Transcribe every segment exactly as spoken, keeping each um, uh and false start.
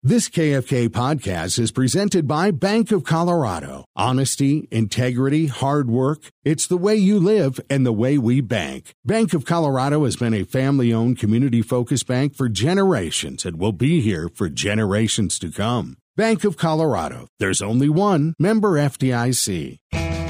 This K F K podcast is presented by Bank of Colorado. Honesty, integrity, hard work. It's the way you live and the way we bank. Bank of Colorado has been a family-owned, community-focused bank for generations and will be here for generations to come. Bank of Colorado. There's only one. Member F D I C.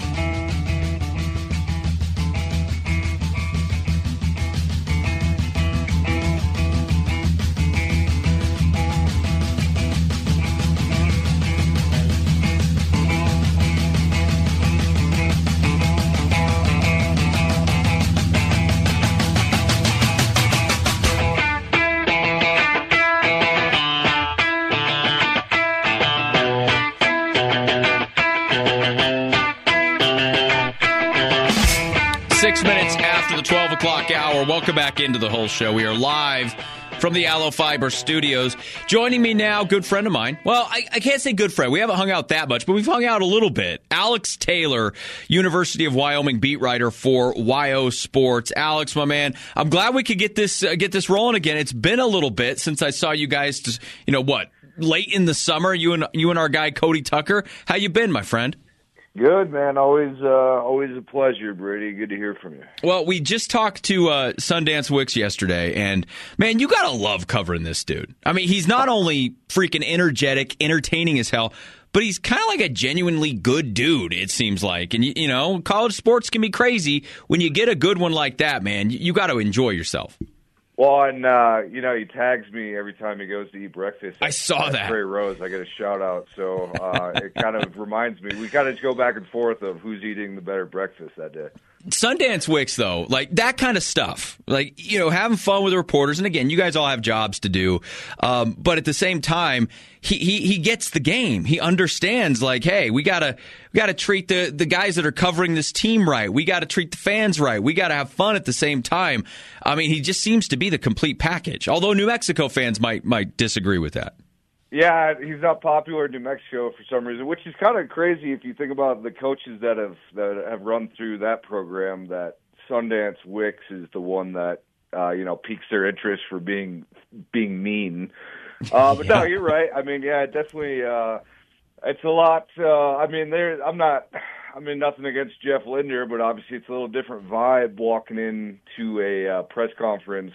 Six minutes after the twelve o'clock hour. Welcome back into the whole show. We are live from the Allo Fiber studios. Joining me now, good friend of mine. Well, I, I can't say good friend. We haven't hung out that much, but we've hung out a little bit. Alex Taylor, University of Wyoming beat writer for Y O Sports. Alex, my man, I'm glad we could get this uh, get this rolling again. It's been a little bit since I saw you guys. Just, you know what? Late in the summer, you and you and our guy Cody Tucker. How you been, my friend? Good, man. Always uh, always a pleasure, Brady. Good to hear from you. Well, we just talked to uh, Sundance Wicks yesterday, and, man, you got to love covering this dude. I mean, he's not only freaking energetic, entertaining as hell, but he's kind of like a genuinely good dude, it seems like. And, you, you know, college sports can be crazy. When you get a good one like that, man, you, you got to enjoy yourself. Well, and, uh, you know, he tags me every time he goes to eat breakfast. I saw at that. Prairie Rose, I get a shout-out. So uh, it kind of reminds me. We kind of go back and forth of who's eating the better breakfast that day. Sundance Wicks, though, like that kind of stuff, like, you know, having fun with the reporters. And again, you guys all have jobs to do. Um, but at the same time, he, he, he gets the game. He understands, like, hey, we got to we got to treat the, the guys that are covering this team right. We got to treat the fans right. We got to have fun at the same time. I mean, he just seems to be the complete package, although New Mexico fans might might disagree with that. Yeah, he's not popular in New Mexico for some reason, which is kind of crazy if you think about the coaches that have that have run through that program. That Sundance Wicks is the one that uh, you know piques their interest for being being mean. Uh, but yeah. No, you're right. I mean, yeah, definitely. Uh, it's a lot. Uh, I mean, there. I'm not. I mean, nothing against Jeff Linder, but obviously it's a little different vibe walking into a uh, press conference.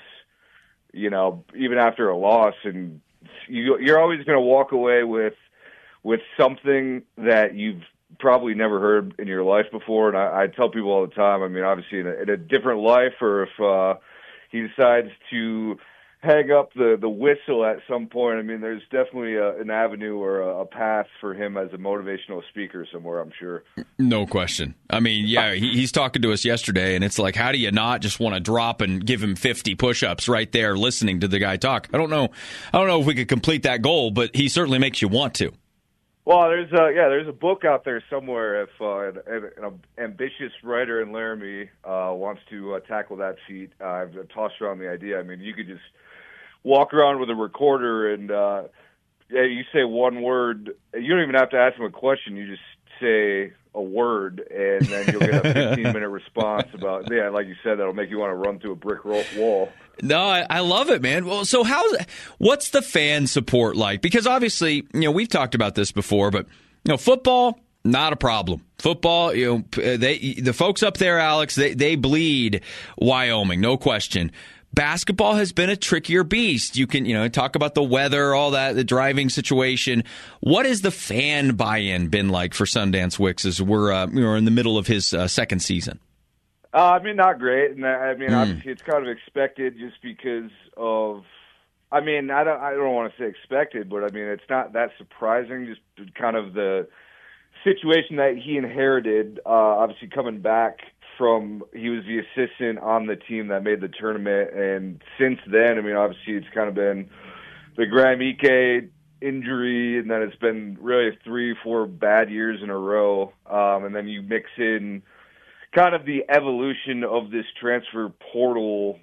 You know, even after a loss and. You, you're always going to walk away with with something that you've probably never heard in your life before. And I, I tell people all the time, I mean, obviously in a, in a different life, or if uh, he decides to hang up the, the whistle at some point, I mean, there's definitely a, an avenue or a, a path for him as a motivational speaker somewhere, I'm sure. No question. I mean, yeah, he, he's talking to us yesterday, and it's like, how do you not just want to drop and give him fifty push-ups right there listening to the guy talk? I don't know. I don't know if we could complete that goal, but he certainly makes you want to. Well, there's a, yeah, there's a book out there somewhere if uh, an, an ambitious writer in Laramie uh, wants to uh, tackle that feat. Uh, I've tossed around the idea. I mean, you could just walk around with a recorder and uh, yeah, you say one word. You don't even have to ask him a question. You just say a word, and then you'll get a fifteen-minute response about, yeah, like you said, that'll make you want to run through a brick wall. No, I, I love it, man. Well, so how's what's the fan support like? Because obviously, you know, we've talked about this before, but you know, football, not a problem. Football, you know, they the folks up there, Alex, they they bleed Wyoming, no question. Basketball has been a trickier beast. You can, you know, talk about the weather, all that, the driving situation. What has the fan buy-in been like for Sundance Wicks as we're, uh, we're in the middle of his uh, second season? Uh, I mean, not great. And I mean, mm. obviously, it's kind of expected just because of. I mean, I don't. I don't want to say expected, but I mean, it's not that surprising. Just kind of the situation that he inherited. Uh, obviously, coming back from, he was the assistant on the team that made the tournament, and since then, I mean, obviously, it's kind of been the Graham Ike injury, and then it's been really three, four bad years in a row, um, and then you mix in kind of the evolution of this transfer portal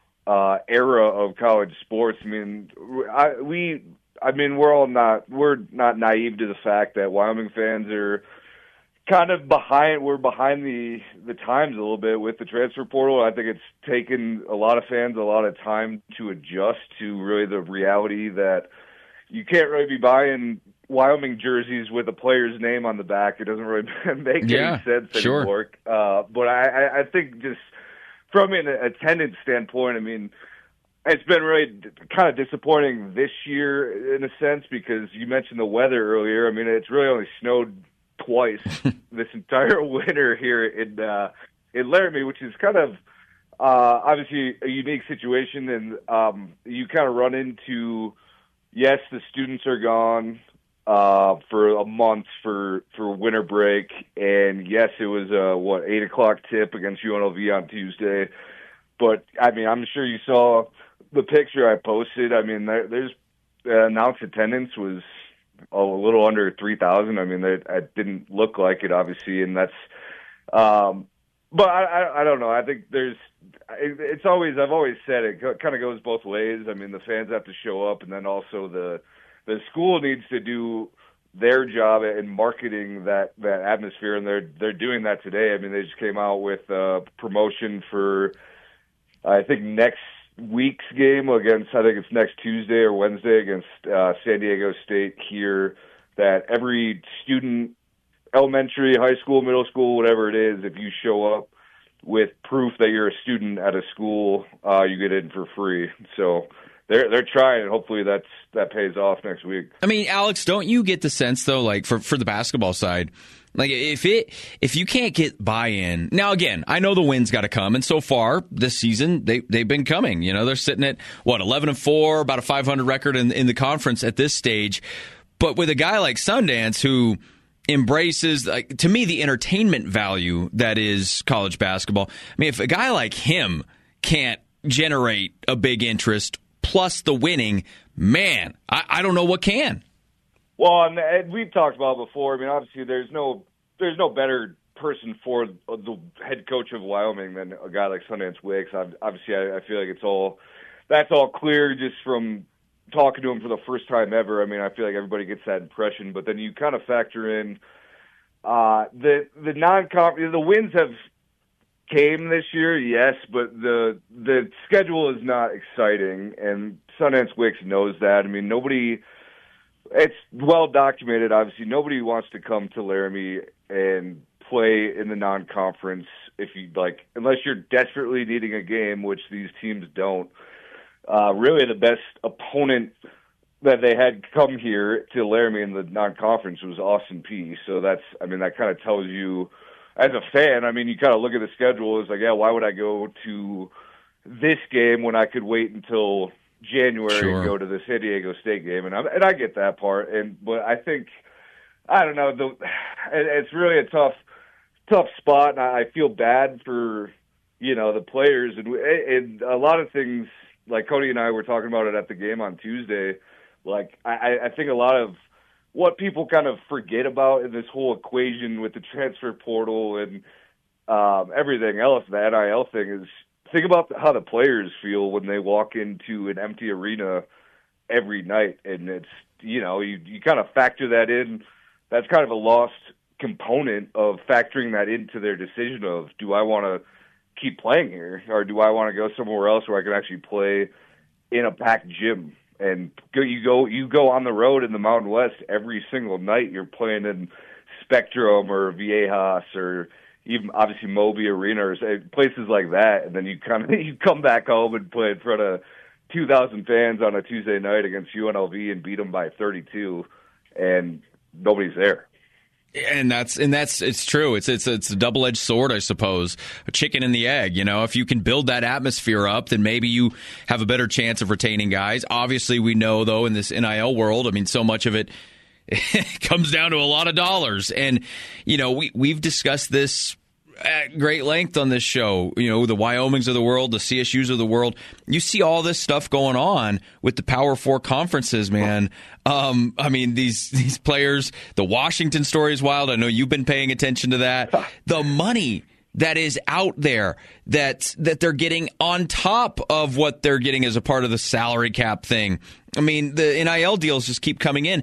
uh, era of college sports. I mean, I, we, I mean, we're all not, we're not naive to the fact that Wyoming fans are kind of behind, we're behind the, the times a little bit with the transfer portal. I think it's taken a lot of fans a lot of time to adjust to really the reality that you can't really be buying Wyoming jerseys with a player's name on the back. It doesn't really make yeah, any sense sure. anymore. Uh, but I, I think just from an attendance standpoint, I mean, it's been really kind of disappointing this year in a sense because you mentioned the weather earlier. I mean, it's really only snowed twice this entire winter here in uh, in Laramie, which is kind of uh, obviously a unique situation. And um, you kind of run into, yes, the students are gone uh, for a month for, for winter break. And yes, it was a, what, eight o'clock tip against U N L V on Tuesday. But, I mean, I'm sure you saw the picture I posted. I mean, there, there's uh, announced attendance was a little under three thousand. I mean, it, it didn't look like it, obviously, and that's. Um, but I, I, I don't know. I think there's. It, it's always. I've always said it kind of goes both ways. I mean, the fans have to show up, and then also the the school needs to do their job in marketing that, that atmosphere, and they're they're doing that today. I mean, they just came out with a promotion for, I think, next week's game against, I think it's next Tuesday or Wednesday against uh, San Diego State here, that every student, elementary, high school, middle school, whatever it is, if you show up with proof that you're a student at a school, uh, you get in for free. So they're they're trying, and hopefully that's that pays off next week. I mean, Alex, don't you get the sense though, like for, for the basketball side, like if it if you can't get buy-in, now again, I know the win's got to come, and so far this season they they've been coming. You know, they're sitting at what eleven and four, about a five hundred record in in the conference at this stage. But with a guy like Sundance who embraces, like, to me, the entertainment value that is college basketball. I mean, if a guy like him can't generate a big interest plus the winning, man, I, I don't know what can. Well, and, and we've talked about it before. I mean, obviously, there's no there's no better person for the head coach of Wyoming than a guy like Sundance Wicks. Obviously, I, I feel like it's all that's all clear just from talking to him for the first time ever. I mean, I feel like everybody gets that impression. But then you kind of factor in uh, the the non-conference. The wins have came this year, yes, but the the schedule is not exciting, and Sundance Wicks knows that. I mean, nobody. It's well documented, obviously. Nobody wants to come to Laramie and play in the non-conference if you like, unless you're desperately needing a game, which these teams don't. Uh, really, the best opponent that they had come here to Laramie in the non-conference was Austin Peay. So that's, I mean, that kind of tells you, as a fan, I mean, you kind of look at the schedule, it's like, yeah, why would I go to this game when I could wait until January sure. and go to the San Diego State game? And I, and I get that part. And but I think, I don't know, the, it's really a tough, tough spot. And I feel bad for, you know, the players. And, and a lot of things, like Cody and I were talking about it at the game on Tuesday, like I, I think a lot of what people kind of forget about in this whole equation with the transfer portal and um, everything else, the N I L thing, is think about how the players feel when they walk into an empty arena every night. And it's, you know, you, you kind of factor that in. That's kind of a lost component of factoring that into their decision of, do I want to keep playing here, or do I want to go somewhere else where I can actually play in a packed gym? And go, you go you go on the road in the Mountain West every single night. You're playing in Spectrum or Viejas or even obviously Moby Arena or places like that, and then you kind of you come back home and play in front of two thousand fans on a Tuesday night against U N L V and beat them by thirty-two, and nobody's there. And that's and that's it's true. It's it's it's a double-edged sword, I suppose. A chicken and the egg. You know, if you can build that atmosphere up, then maybe you have a better chance of retaining guys. Obviously, we know though in this N I L world, I mean, so much of it comes down to a lot of dollars. And you know, we we've discussed this at great length on this show. You know, the Wyomings of the world, the C S Us of the world. You see all this stuff going on with the Power Four conferences, man. Um, I mean, these these players, the Washington story is wild. I know you've been paying attention to that. The money that is out there that that they're getting on top of what they're getting as a part of the salary cap thing. I mean, the N I L deals just keep coming in.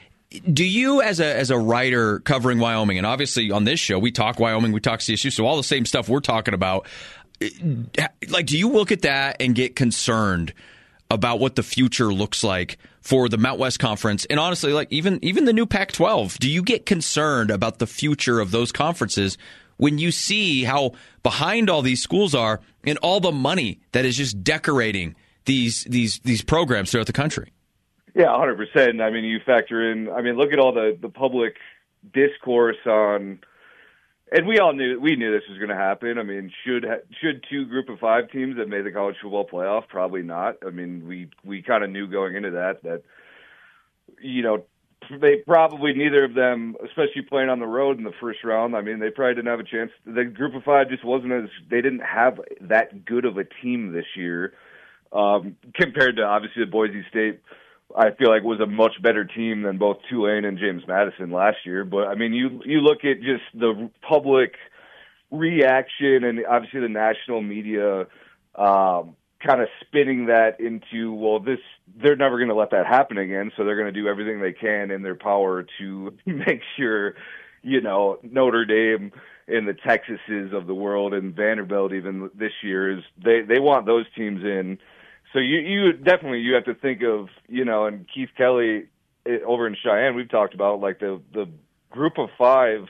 Do you, as a as a writer covering Wyoming, and obviously on this show we talk Wyoming, we talk C S U, so all the same stuff we're talking about, like, do you look at that and get concerned about what the future looks like for the Mountain West Conference, and honestly, like even even the new Pac twelve? Do you get concerned about the future of those conferences when you see how behind all these schools are and all the money that is just decorating these these these programs throughout the country? Yeah, one hundred percent. I mean, you factor in, I mean, look at all the, the public discourse on, and we all knew, we knew this was going to happen. I mean, should should two group of five teams that made the college football playoff? Probably not. I mean, we, we kind of knew going into that, that, you know, they probably, neither of them, especially playing on the road in the first round, I mean, they probably didn't have a chance. The group of five just wasn't as, they didn't have that good of a team this year um, compared to, obviously, the Boise State. I feel like was a much better team than both Tulane and James Madison last year. But, I mean, you you look at just the public reaction and obviously the national media um, kind of spinning that into, well, this they're never going to let that happen again, so they're going to do everything they can in their power to make sure, you know, Notre Dame and the Texases of the world and Vanderbilt even this year, is they, they want those teams in. So you, you definitely, you have to think of, you know, and Keith Kelly over in Cheyenne, we've talked about like the, the group of five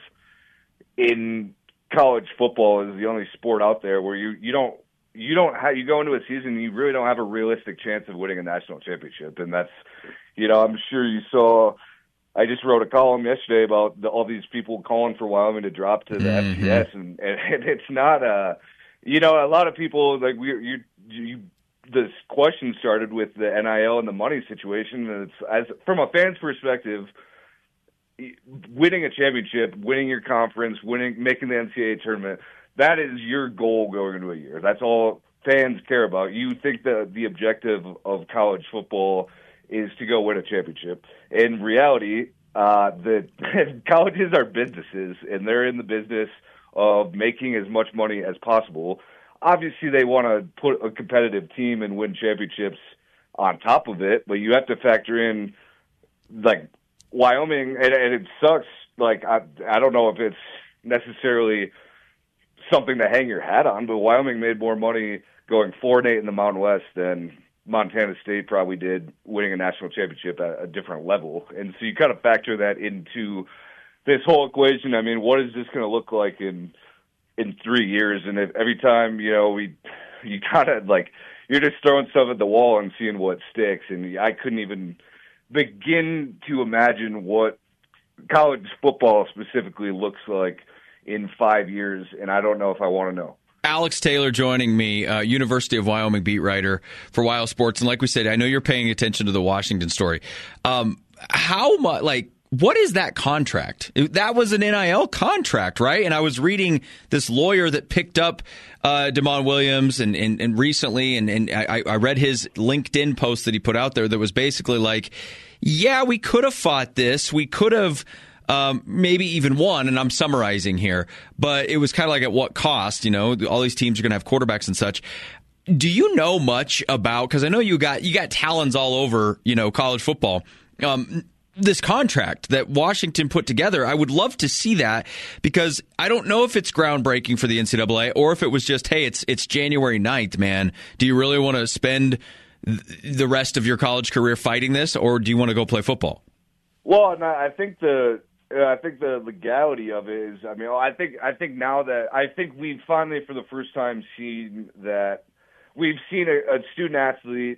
in college football is the only sport out there where you, you don't, you don't have, you go into a season, you really don't have a realistic chance of winning a national championship. And that's, you know, I'm sure you saw, I just wrote a column yesterday about the, all these people calling for Wyoming to drop to the mm-hmm. F C S. And, and it's not a, you know, a lot of people like we, you, you, this question started with the N I L and the money situation, and it's as from a fan's perspective, winning a championship, winning your conference, winning, making the N C double A tournament, that is your goal going into a year. That's all fans care about. You think that the objective of college football is to go win a championship. In reality, uh, the colleges are businesses, and they're in the business of making as much money as possible. Obviously, they want to put a competitive team and win championships on top of it, but you have to factor in, like, Wyoming, and, and it sucks. Like, I, I don't know if it's necessarily something to hang your hat on, but Wyoming made more money going four and eight in the Mountain West than Montana State probably did winning a national championship at a different level. And so you kind of factor that into this whole equation. I mean, what is this going to look like in in three years? And if every time, you know, we, you gotta, like, you're just throwing stuff at the wall and seeing what sticks. And I couldn't even begin to imagine what college football specifically looks like in five years. And I don't know if I want to know. Alex Taylor joining me, uh, University of Wyoming beat writer for Wild Sports. And like we said, I know you're paying attention to the Washington story. Um, how much, like, what is that contract? That was an N I L contract, right? And I was reading this lawyer that picked up uh, Damon Williams and, and, and recently, and, and I, I read his LinkedIn post that he put out there that was basically like, yeah, we could have fought this. We could have um, maybe even won, and I'm summarizing here, but it was kind of like at what cost? You know, all these teams are going to have quarterbacks and such. Do you know much about, because I know you got you got talons all over, you know, college football, um, this contract that Washington put together? I would love to see that, because I don't know if it's groundbreaking for the N C double A or if it was just, hey, it's it's January ninth, man. Do you really want to spend the rest of your college career fighting this, or do you want to go play football? Well, and I think the I think the legality of it is, I mean, I think I think now that I think we've finally for the first time seen that we've seen a, a student athlete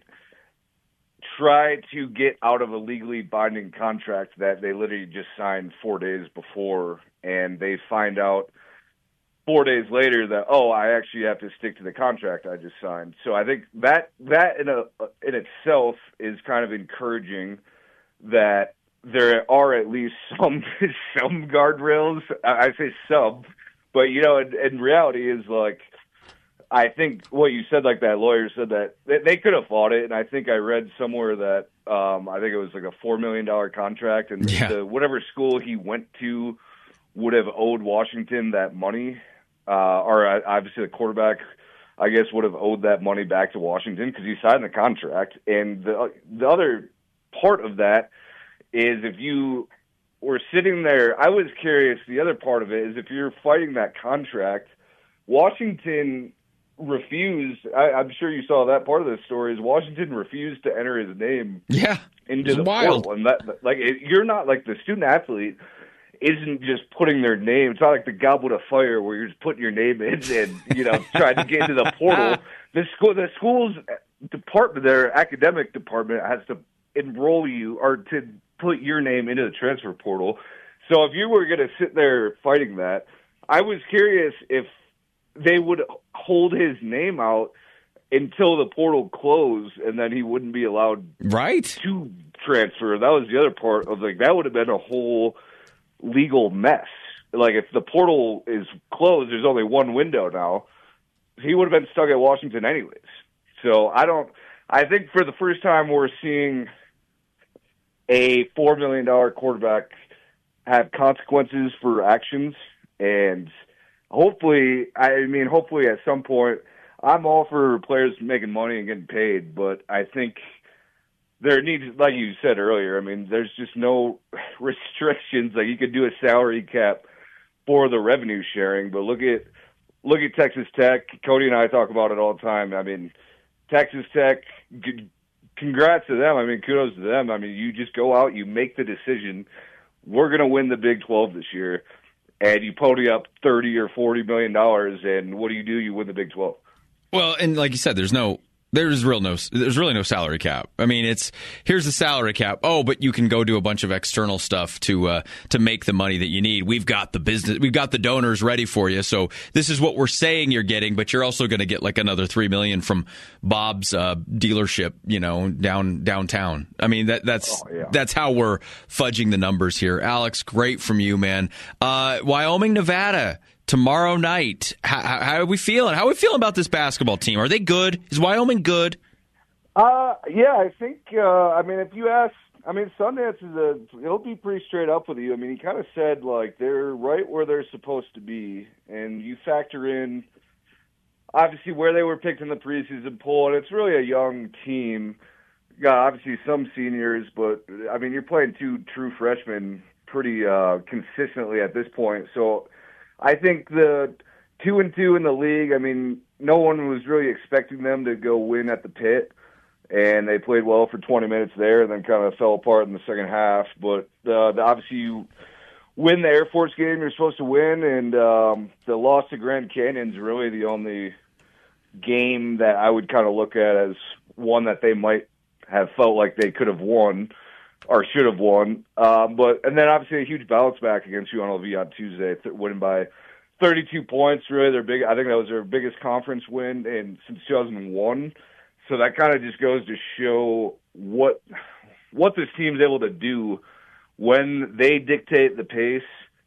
try to get out of a legally binding contract that they literally just signed four days before, and they find out four days later that, oh, I actually have to stick to the contract I just signed. So I think that that in a in itself is kind of encouraging that there are at least some some guardrails. I say some, but you know, in, in reality is like, I think what you said, like that lawyer said that they, they could have fought it, and I think I read somewhere that um, I think it was like a four million dollar contract, and yeah. the, whatever school he went to would have owed Washington that money, uh, or uh, obviously the quarterback, I guess, would have owed that money back to Washington because he signed the contract. And the the other part of that is if you were sitting there, I was curious. The other part of it is if you're fighting that contract, Washington refused. I, I'm sure you saw that part of the story. Is Washington refused to enter his name yeah, into the wild. portal, and that like it, you're not like the student athlete isn't just putting their name. It's not like the Goblet of Fire where you're just putting your name in and you know trying to get into the portal. The school, the school's department, their academic department has to enroll you or to put your name into the transfer portal. So if you were going to sit there fighting that, I was curious if they would hold his name out until the portal closed, and then he wouldn't be allowed right to transfer. That was the other part of like that would have been a whole legal mess. Like if the portal is closed, there's only one window now. He would have been stuck at Washington anyways. So I don't. I think for the first time we're seeing a four million dollar quarterback have consequences for actions, and hopefully, I mean, hopefully at some point, I'm all for players making money and getting paid, but I think there needs, like you said earlier, I mean, there's just no restrictions. Like you could do a salary cap for the revenue sharing, but look at look at Texas Tech. Cody and I talk about it all the time. I mean, Texas Tech, g- congrats to them. I mean, kudos to them. I mean, you just go out, you make the decision. We're going to win the Big twelve this year, and you pony up thirty or forty million dollars, and what do you do? You win the Big twelve. Well, and like you said, there's no, there's real no, there's really no salary cap. I mean, it's here's the salary cap. Oh, but you can go do a bunch of external stuff to uh, to make the money that you need. We've got the business, we've got the donors ready for you. So this is what we're saying you're getting, but you're also going to get like another three million from Bob's uh, dealership, you know, down downtown. I mean, that that's oh, yeah. that's how we're fudging the numbers here. Alex, great from you, man. Uh, Wyoming, Nevada. Tomorrow night, how, how are we feeling? How are we feeling about this basketball team? Are they good? Is Wyoming good? Uh, yeah, I think, uh, I mean, if you ask, I mean, Sundance is a, he'll be pretty straight up with you. I mean, he kind of said, like, they're right where they're supposed to be. And you factor in, obviously, where they were picked in the preseason poll, and it's really a young team. Got obviously some seniors, but, I mean, you're playing two true freshmen pretty uh, consistently at this point. So, I think the two and two in the league, I mean, no one was really expecting them to go win at the Pit, and they played well for twenty minutes there and then kind of fell apart in the second half. But uh, the, obviously you win the Air Force game you're supposed to win, and um, the loss to Grand Canyon is really the only game that I would kind of look at as one that they might have felt like they could have won or should have won. Um, but and then obviously a huge bounce back against U N L V on Tuesday, th- winning by thirty-two points. Really, their big. I think that was their biggest conference win in since two thousand one. So that kind of just goes to show what what this team's able to do when they dictate the pace.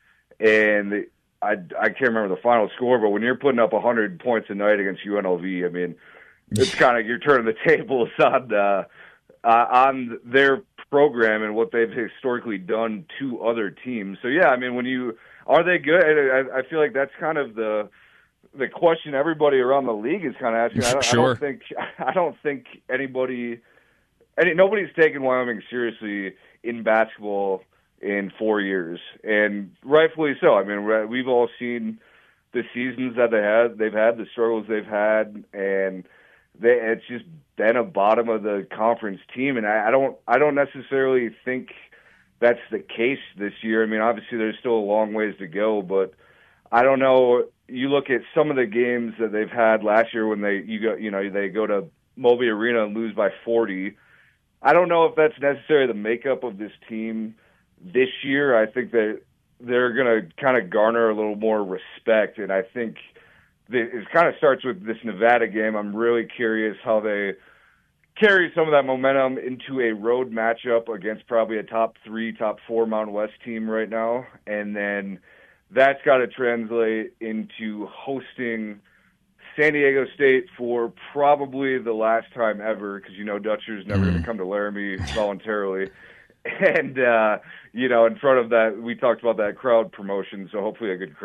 And I I can't remember the final score, but when you're putting up one hundred points a night against U N L V, I mean, it's kind of you're turning the tables on uh, uh, on their program and what they've historically done to other teams. So yeah, I mean, when you are they good? I, I feel like that's kind of the the question everybody around the league is kind of asking. I don't, sure. I don't think I don't think anybody, any nobody's taken Wyoming seriously in basketball in four years, and rightfully so. I mean, we've all seen the seasons that they had, they've had the struggles they've had, and they, it's just been a bottom of the conference team, and I, I don't, I don't necessarily think that's the case this year. I mean, obviously there's still a long ways to go, but I don't know. You look at some of the games that they've had last year when they, you go, you know, they go to Moby Arena and lose by forty. I don't know if that's necessarily the makeup of this team this year. I think that they're going to kind of garner a little more respect, and I think it kind of starts with this Nevada game. I'm really curious how they carry some of that momentum into a road matchup against probably a top three, top four Mountain West team right now. And then that's got to translate into hosting San Diego State for probably the last time ever, because, you know, Dutcher's never mm. going to come to Laramie voluntarily. And, uh, you know, in front of that, we talked about that crowd promotion, so hopefully a good crowd.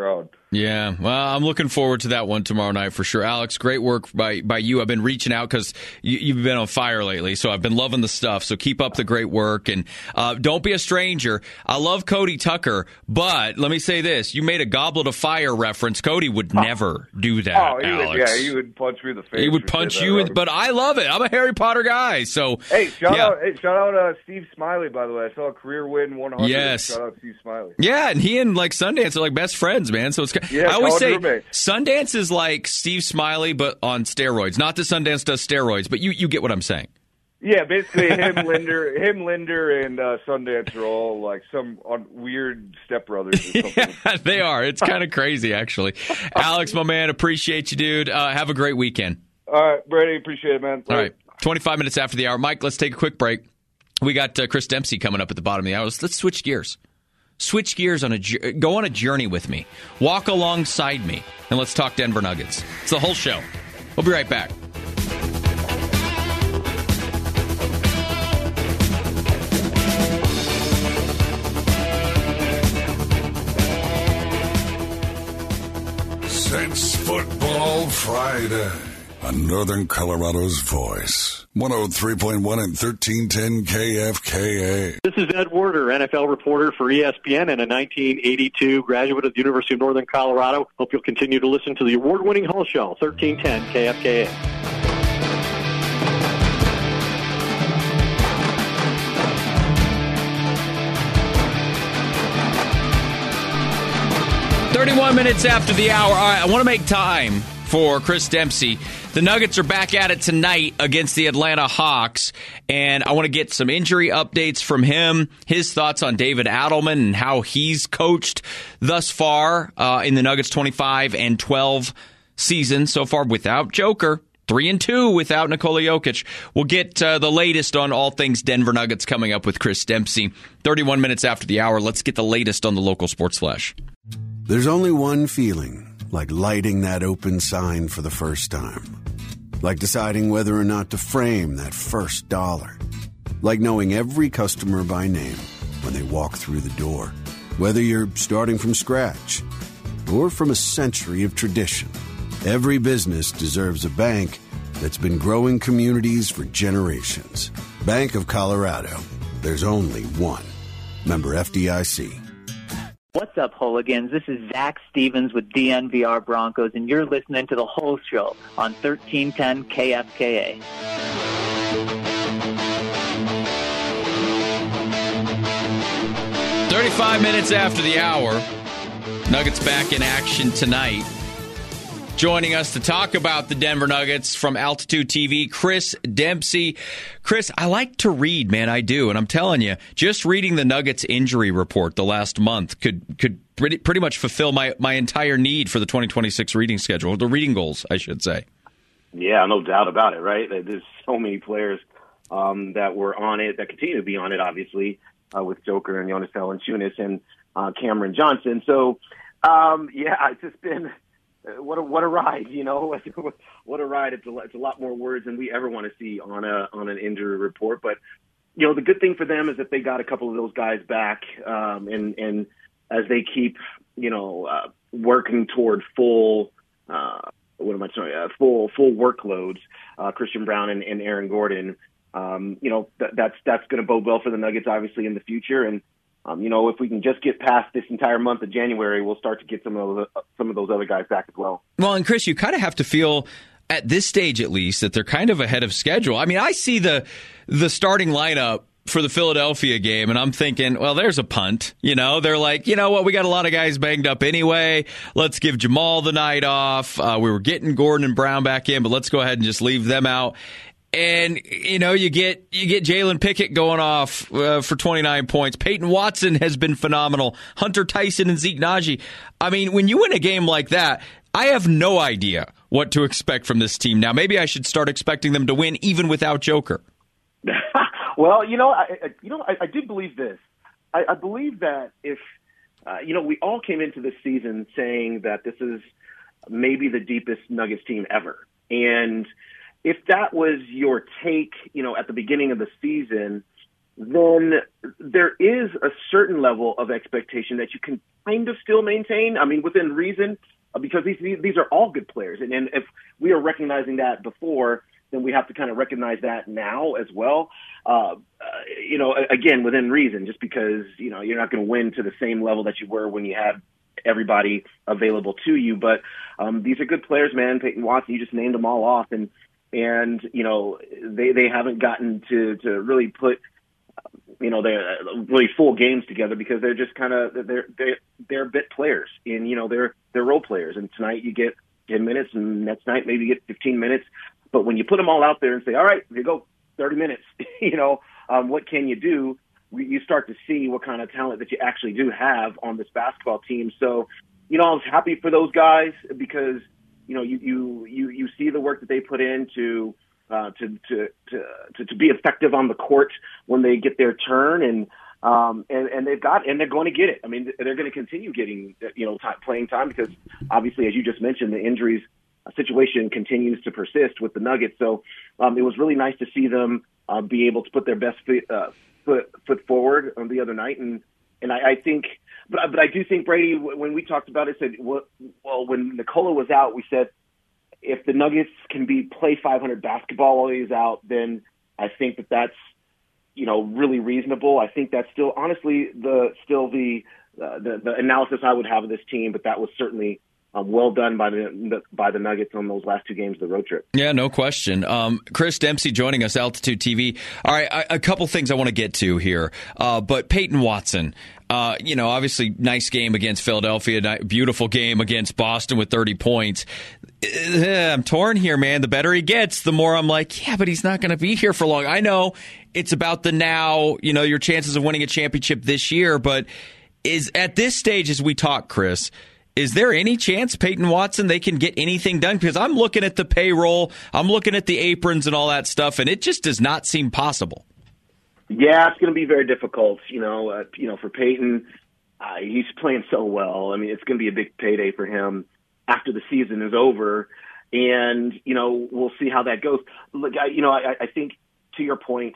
Yeah, well, I'm looking forward to that one tomorrow night for sure. Alex, great work by, by you. I've been reaching out because you, you've been on fire lately, so I've been loving the stuff. So keep up the great work, and uh, don't be a stranger. I love Cody Tucker, but let me say this. You made a Goblet of Fire reference. Cody would oh. never do that, oh, he Alex. Would, yeah, he would punch me in the face. He would punch you, in, but I love it. I'm a Harry Potter guy. So Hey, shout yeah. out hey, shout out uh, Steve Smiley, by the way. I saw a career win one hundred. Yes. Shout out Steve Smiley. Yeah, and he and like Sundance are like best friends, man. So it's yeah, I always say roommate. Sundance is like Steve Smiley, but on steroids. Not that Sundance does steroids, but you, you get what I'm saying. Yeah, basically him, Linder, him, Linder, and uh, Sundance are all like some on weird stepbrothers or something. Yeah, they are. It's kind of crazy, actually. Alex, my man, appreciate you, dude. Uh, have a great weekend. All right, Brady, appreciate it, man. All right, twenty-five minutes after the hour. Mike, let's take a quick break. We got uh, Chris Dempsey coming up at the bottom of the hour. Let's, let's switch gears. Switch gears on a go on a journey with me. Walk alongside me, and let's talk Denver Nuggets. It's the whole show. We'll be right back. Since Football Friday on Northern Colorado's Voice, one oh three point one and thirteen ten K F K A. This is Ed Werder, N F L reporter for E S P N and a nineteen eighty-two graduate of the University of Northern Colorado. Hope you'll continue to listen to the award-winning Hull Show, thirteen ten K F K A. thirty-one minutes after the hour. All right, I want to make time for Chris Dempsey. The Nuggets are back at it tonight against the Atlanta Hawks, and I want to get some injury updates from him, his thoughts on David Adelman and how he's coached thus far uh, in the Nuggets twenty-five and twelve season so far without Joker. Three and two without Nikola Jokic. We'll get uh, the latest on all things Denver Nuggets coming up with Chris Dempsey. thirty-one minutes after the hour, let's get the latest on the local sports flash. There's only one feeling, like lighting that open sign for the first time. Like deciding whether or not to frame that first dollar. Like knowing every customer by name when they walk through the door. Whether you're starting from scratch or from a century of tradition, every business deserves a bank that's been growing communities for generations. Bank of Colorado. There's only one. Member F D I C. What's up, hooligans? This is Zach Stevens with D N V R Broncos, and you're listening to The Whole Show on thirteen ten K F K A. thirty-five minutes after the hour, Nuggets back in action tonight. Joining us to talk about the Denver Nuggets from Altitude T V, Chris Dempsey. Chris, I like to read, man, I do. And I'm telling you, just reading the Nuggets injury report the last month could could pretty, pretty much fulfill my, my entire need for the twenty twenty-six reading schedule, the reading goals, I should say. Yeah, no doubt about it, right? There's so many players um, that were on it, that continue to be on it, obviously, uh, with Joker and Jonas Valanciunas and uh, Cameron Johnson. So, um, yeah, it's just been... What a what a ride, you know! What a ride! It's a it's a lot more words than we ever want to see on a on an injury report. But you know, the good thing for them is that they got a couple of those guys back, um, and and as they keep you know uh, working toward full uh, what am I saying? Uh, full full workloads, uh, Christian Braun and, and Aaron Gordon. Um, you know, th- that's that's going to bode well for the Nuggets, obviously, in the future. And Um, you know, if we can just get past this entire month of January, we'll start to get some of those, some of those other guys back as well. Well, and Chris, you kind of have to feel, at this stage at least, that they're kind of ahead of schedule. I mean, I see the the starting lineup for the Philadelphia game, and I'm thinking, well, there's a punt. You know, they're like, you know what, we got a lot of guys banged up anyway. Let's give Jamal the night off. Uh, we were getting Gordon and Brown back in, but let's go ahead and just leave them out. And, you know, you get you get Jalen Pickett going off uh, for twenty-nine points. Peyton Watson has been phenomenal. Hunter Tyson and Zeke Naji. I mean, when you win a game like that, I have no idea what to expect from this team. Now, maybe I should start expecting them to win even without Joker. Well, you know, I, I, you know, I, I do believe this. I, I believe that if, uh, you know, we all came into this season saying that this is maybe the deepest Nuggets team ever. And if that was your take, you know, at the beginning of the season, then there is a certain level of expectation that you can kind of still maintain. I mean, within reason, because these these are all good players, and, and if we are recognizing that before, then we have to kind of recognize that now as well. Uh, uh, you know, again, within reason, just because, you know, you're not going to win to the same level that you were when you had everybody available to you. But um, these are good players, man. Peyton Watson, you just named them all off. And, and you know, they, they haven't gotten to, to really put, you know, they're really full games together because they're just kind of, they're, they're, they're bit players and, you know, they're, they're role players. And tonight you get ten minutes and next night maybe you get fifteen minutes. But when you put them all out there and say, all right, here you go, thirty minutes, you know, um, what can you do? You start to see what kind of talent that you actually do have on this basketball team. So, you know, I was happy for those guys because, you know, you, you, you, you see the work that they put in to, uh, to, to, to, to, to be effective on the court when they get their turn. And, um, and, and they've got, and they're going to get it. I mean, they're going to continue getting, you know, time, playing time because obviously, as you just mentioned, the injuries situation continues to persist with the Nuggets. So um, it was really nice to see them uh, be able to put their best foot, uh, foot, foot forward on the other night. And, and I, I think, but, but I do think, Brady, when we talked about it, said, well, well, when Nikola was out, we said, if the Nuggets can be play five hundred basketball while he's out, then I think that that's, you know, really reasonable. I think that's still, honestly, the, still the, uh, the, the analysis I would have of this team, but that was certainly Um, well done by the by the Nuggets on those last two games of the road trip. Yeah, no question. Um, Chris Dempsey joining us, Altitude T V. All right, I, a couple things I want to get to here. Uh, but Peyton Watson, uh, you know, obviously nice game against Philadelphia, beautiful game against Boston with thirty points. I'm torn here, man. The better he gets, the more I'm like, yeah, but he's not going to be here for long. I know it's about the now, you know, your chances of winning a championship this year, but is at this stage as we talk, Chris, is there any chance Peyton Watson, they can get anything done? Because I'm looking at the payroll, I'm looking at the aprons and all that stuff, and it just does not seem possible. Yeah, it's going to be very difficult. You know, uh, you know, for Peyton, uh, he's playing so well. I mean, it's going to be a big payday for him after the season is over, and you know, we'll see how that goes. Look, I, you know, I, I think to your point,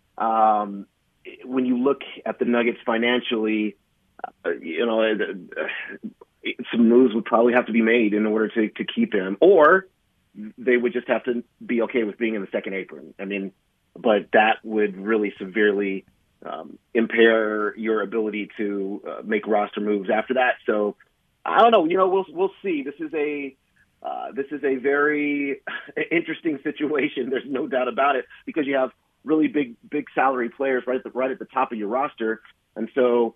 um, when you look at the Nuggets financially, uh, you know. Uh, some moves would probably have to be made in order to, to keep him, or they would just have to be okay with being in the second apron. I mean, but that would really severely um, impair your ability to uh, make roster moves after that. So I don't know. You know, we'll we'll see. This is a uh, this is a very interesting situation. There's no doubt about it because you have really big big salary players right at the right at the top of your roster, and so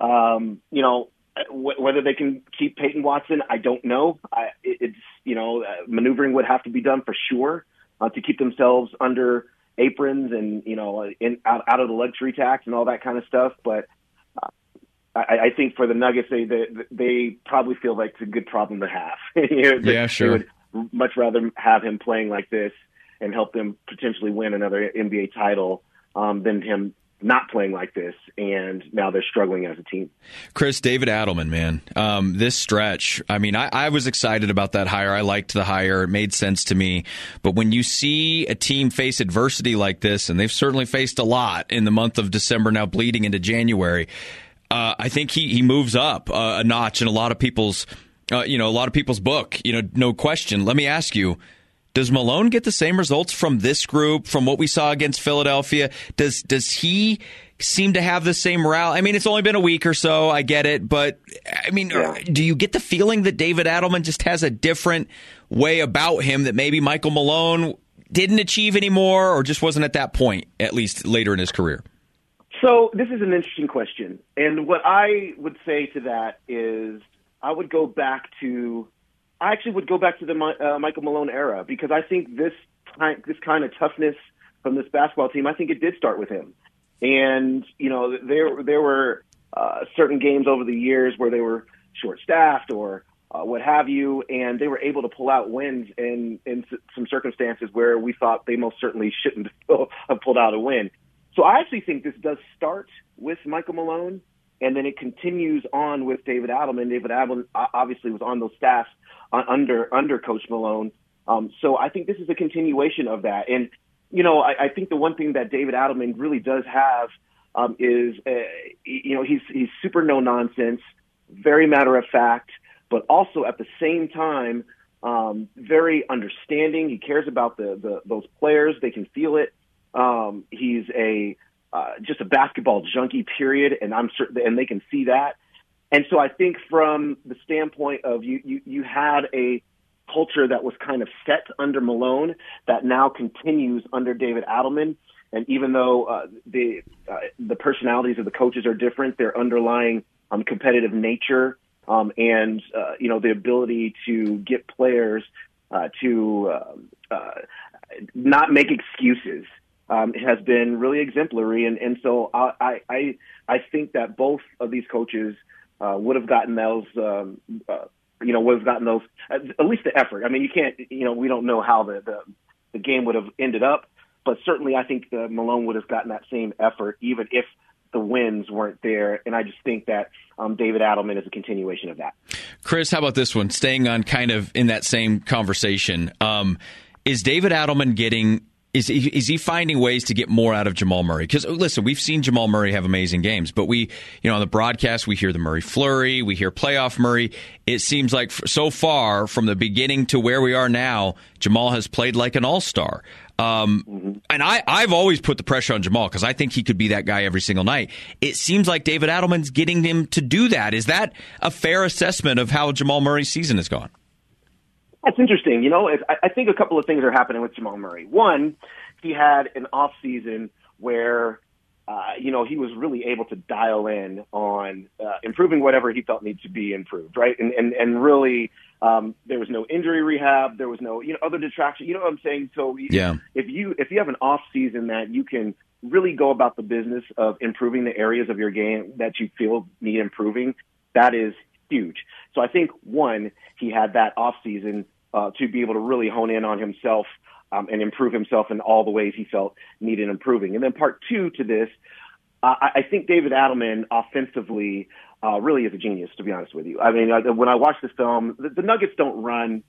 um, you know. Whether they can keep Peyton Watson, I don't know. I, it's, you know, uh, maneuvering would have to be done for sure uh, to keep themselves under aprons and, you know, in, out, out of the luxury tax and all that kind of stuff. But uh, I, I think for the Nuggets, they, they they probably feel like it's a good problem to have. you know, they, yeah, sure. They would much rather have him playing like this and help them potentially win another N B A title um, than him not playing like this, and now they're struggling as a team. Chris, David Adelman, man, um, this stretch, I mean, I, I was excited about that hire. I liked the hire. It made sense to me. But when you see a team face adversity like this, and they've certainly faced a lot in the month of December, now bleeding into January, uh, I think he, he moves up uh, a notch in a lot of people's, uh, you know, a lot of people's book, you know, no question. Let me ask you, does Malone get the same results from this group, from what we saw against Philadelphia? Does does he seem to have the same morale? I mean, it's only been a week or so, I get it, but, I mean, yeah. Do you get the feeling that David Adelman just has a different way about him that maybe Michael Malone didn't achieve anymore or just wasn't at that point, at least later in his career? So this is an interesting question, and what I would say to that is I would go back to I actually would go back to the uh, Michael Malone era because I think this kind, this kind of toughness from this basketball team, I think it did start with him. And, you know, there there were uh, certain games over the years where they were short-staffed or uh, what have you, and they were able to pull out wins in, in some circumstances where we thought they most certainly shouldn't have pulled out a win. So I actually think this does start with Michael Malone, and then it continues on with David Adelman. David Adelman obviously was on those staffs under under Coach Malone. Um, so I think this is a continuation of that. And, you know, I, I think the one thing that David Adelman really does have um, is, uh, you know, he's he's super no nonsense, very matter of fact, but also at the same time, um, very understanding. He cares about the, the those players; they can feel it. Um, he's a uh, just a basketball junkie, period, and I'm certain, and they can see that. And so I think from the standpoint of you, you, you had a culture that was kind of set under Malone that now continues under David Adelman. And even though uh, the uh, the personalities of the coaches are different, their underlying um, competitive nature um, and uh, you know the ability to get players uh, to uh, uh, not make excuses um, has been really exemplary. And and so I I I think that both of these coaches uh, would have gotten those. Um, uh, you know, would have gotten those at least the effort. I mean, you can't. You know, we don't know how the the, the game would have ended up. But certainly I think uh, Malone would have gotten that same effort, even if the wins weren't there. And I just think that um, David Adelman is a continuation of that. Chris, how about this one? Staying on kind of in that same conversation. Um, is David Adelman getting is he, is he finding ways to get more out of Jamal Murray? Because, listen, we've seen Jamal Murray have amazing games, but we, you know, on the broadcast, we hear the Murray flurry, we hear playoff Murray. It seems like so far from the beginning to where we are now, Jamal has played like an all-star. Um, mm-hmm. And I, I've always put the pressure on Jamal because I think he could be that guy every single night. It seems like David Adelman's getting him to do that. Is that a fair assessment of how Jamal Murray's season has gone? That's interesting. You know, I think a couple of things are happening with Jamal Murray. One, he had an off season where, uh, you know, he was really able to dial in on uh, improving whatever he felt needs to be improved, right? And and, and really, um, there was no injury rehab. There was no, you know, other distraction. You know what I'm saying? So yeah. if you if you have an off season that you can really go about the business of improving the areas of your game that you feel need improving, that is huge. So I think, one, he had that off season uh, to be able to really hone in on himself um, and improve himself in all the ways he felt needed improving. And then part two to this, uh, I think David Adelman offensively uh, really is a genius, to be honest with you. I mean, uh, when I watch this film, the, the Nuggets don't run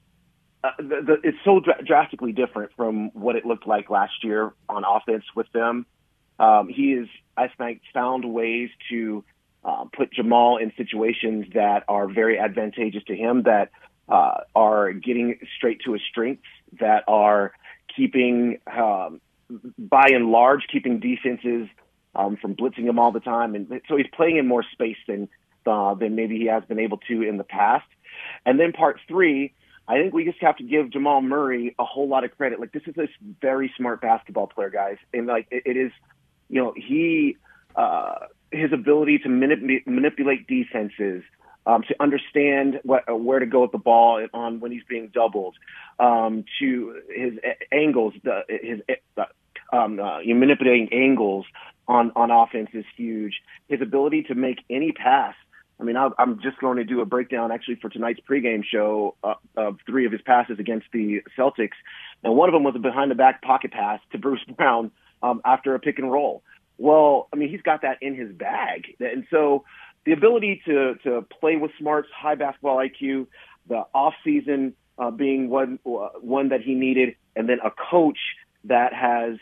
uh, the, the, it's so dr- drastically different from what it looked like last year on offense with them. Um, he is, I think, found ways to uh, put Jamal in situations that are very advantageous to him, that uh, are getting straight to his strengths, that are keeping, um, by and large, keeping defenses um, from blitzing him all the time. And so he's playing in more space than uh, than maybe he has been able to in the past. And then part three, I think we just have to give Jamal Murray a whole lot of credit. Like, this is a very smart basketball player, guys. And like, it, it is, you know, he, uh, his ability to manip- manipulate defenses, um, to understand what, uh, where to go with the ball on when he's being doubled, um, to his a- angles, the, his, uh, um, uh, you know, manipulating angles on, on offense is huge. His ability to make any pass. I mean, I'm just going to do a breakdown actually for tonight's pregame show uh, of three of his passes against the Celtics. And one of them was a behind the back pocket pass to Bruce Brown um, after a pick and roll. Well, I mean, he's got that in his bag. And so the ability to, to play with smarts, high basketball I Q, the off season uh, being one, uh, one that he needed, and then a coach that has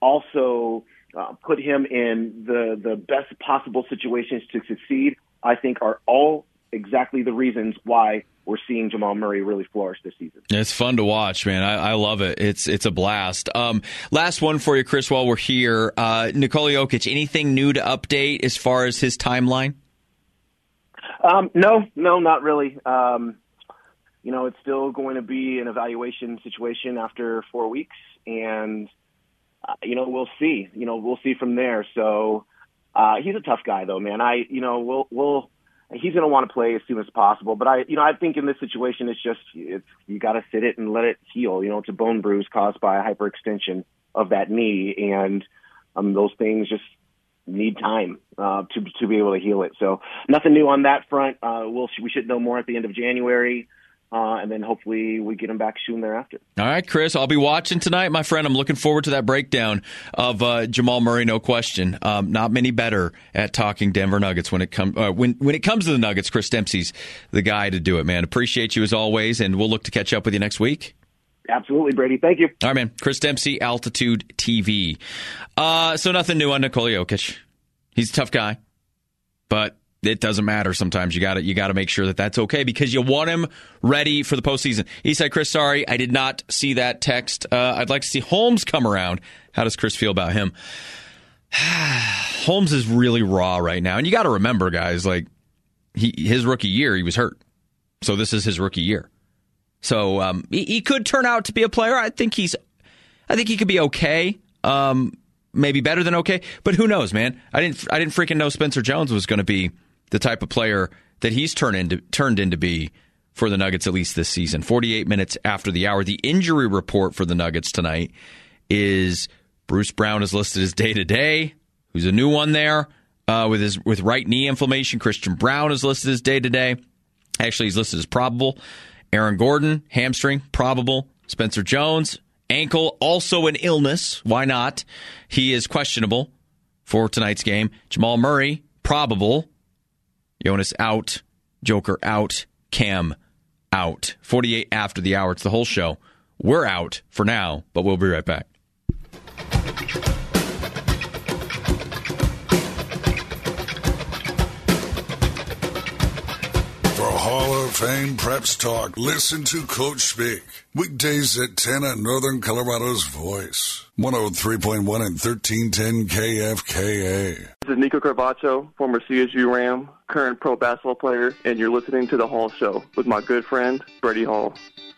also uh, put him in the, the best possible situations to succeed, I think are all exactly the reasons why we're seeing Jamal Murray really flourish this season. It's fun to watch, man. I, I love it. It's it's a blast. Um, last one for you, Chris, while we're here. Uh, Nikola Jokic, anything new to update as far as his timeline? Um, no, no, not really. Um, you know, it's still going to be an evaluation situation after four weeks, and, uh, you know, we'll see. You know, we'll see from there. So, Uh, he's a tough guy, though, man. I, you know, we'll, we'll, he's going to want to play as soon as possible. But I, you know, I think in this situation, it's just, it's, you got to sit it and let it heal. You know, it's a bone bruise caused by a hyperextension of that knee. And, um, those things just need time, uh, to, to be able to heal it. So nothing new on that front. Uh, we'll, we should know more at the end of January. Uh, and then hopefully we get him back soon thereafter. All right, Chris, I'll be watching tonight, my friend. I'm looking forward to that breakdown of uh, Jamal Murray, no question. Um, not many better at talking Denver Nuggets when it, com- uh, when, when it comes to the Nuggets. Chris Dempsey's the guy to do it, man. Appreciate you as always, and we'll look to catch up with you next week. Absolutely, Brady. Thank you. All right, man. Chris Dempsey, Altitude T V. Uh, so nothing new on Nikola Jokic. He's a tough guy, but it doesn't matter. Sometimes you got to you got to make sure that that's okay because you want him ready for the postseason. He said, Chris, sorry, I did not see that text. Uh, I'd like to see Holmes come around. How does Chris feel about him? Holmes is really raw right now. And you got to remember, guys, like he his rookie year, he was hurt. So this is his rookie year. So um, he, he could turn out to be a player. I think he's I think he could be okay. Um, maybe better than okay. But who knows, man? I didn't I didn't freaking know Spencer Jones was going to be the type of player that he's turned into turned into be for the Nuggets, at least this season. forty-eight minutes after the hour. The injury report for the Nuggets tonight is Bruce Brown is listed as day-to-day, who's a new one there, uh, with his with right knee inflammation. Christian Brown is listed as day-to-day. Actually, he's listed as probable. Aaron Gordon, hamstring, probable. Spencer Jones, ankle, also an illness. Why not? He is questionable for tonight's game. Jamal Murray, probable. Jonas out, Joker out, Cam out. forty-eight after the hour. It's the whole show. We're out for now, but we'll be right back. For Hall of Fame Preps Talk, listen to Coach speak. Weekdays at ten at Northern Colorado's Voice. one oh three point one and thirteen ten K F K A. This is Nico Carvacho, former C S U Ram, current pro basketball player, and you're listening to The Hall Show with my good friend, Freddie Hall.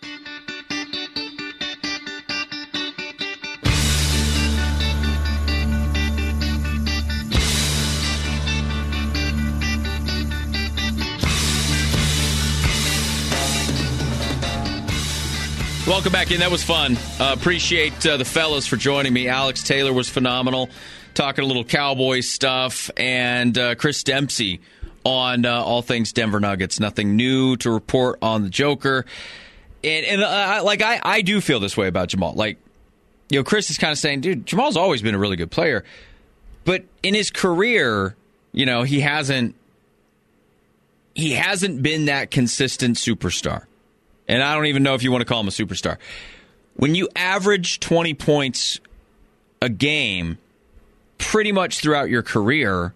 Welcome back in. That was fun. Uh, appreciate uh, the fellas for joining me. Alex Taylor was phenomenal, talking a little Cowboys stuff, and uh, Chris Dempsey on uh, all things Denver Nuggets. Nothing new to report on the Joker. And, and uh, like I, I do feel this way about Jamal. Like, you know, Chris is kind of saying, dude, Jamal's always been a really good player. But in his career, you know, he hasn't he hasn't been that consistent superstar. And I don't even know if you want to call him a superstar. When you average twenty points a game pretty much throughout your career,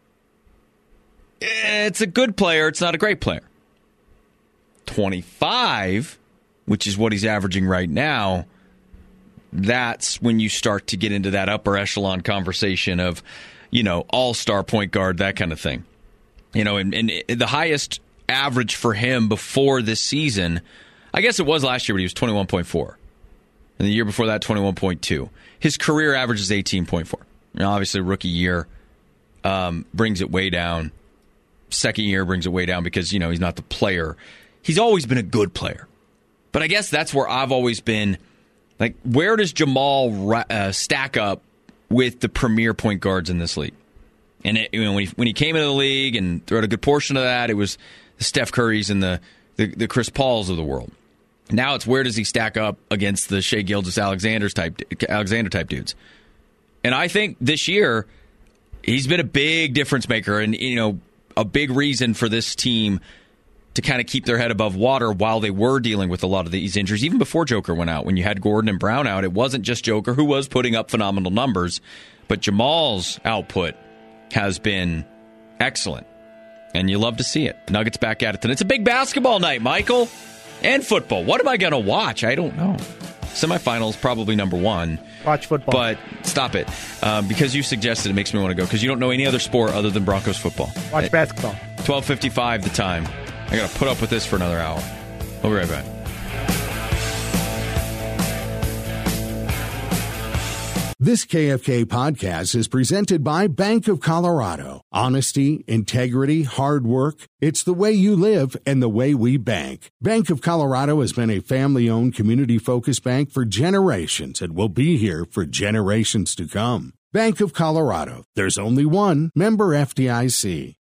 it's a good player. It's not a great player. twenty-five, which is what he's averaging right now, that's when you start to get into that upper echelon conversation of, you know, all-star point guard, that kind of thing. You know, and, and the highest average for him before this season, I guess it was last year, but he was twenty-one point four. And the year before that, twenty-one point two. His career average is eighteen point four. Now, obviously, rookie year um, brings it way down. Second year brings it way down because, you know, he's not the player. He's always been a good player. But I guess that's where I've always been, like, where does Jamal uh, stack up with the premier point guards in this league? And it, you know, when he when he came into the league and throughout a good portion of that, it was the Steph Currys and the, the, the Chris Pauls of the world. Now it's where does he stack up against the Shai Gilgeous-Alexander type Alexander type dudes? And I think this year he's been a big difference maker, and you know a big reason for this team to kind of keep their head above water while they were dealing with a lot of these injuries. Even before Joker went out, when you had Gordon and Brown out, it wasn't just Joker who was putting up phenomenal numbers, but Jamal's output has been excellent, and you love to see it. Nuggets back at it tonight. It's a big basketball night, Michael, and football. What am I going to watch? I don't know. Semifinals, probably number one. Watch football. But stop it. Um, because you suggested it makes me want to go, because you don't know any other sport other than Broncos football. Watch At basketball. twelve fifty-five the time. I got to put up with this for another hour. We'll be right back. This K F K podcast is presented by Bank of Colorado. Honesty, integrity, hard work. It's the way you live and the way we bank. Bank of Colorado has been a family-owned, community-focused bank for generations and will be here for generations to come. Bank of Colorado. There's only one. Member F D I C.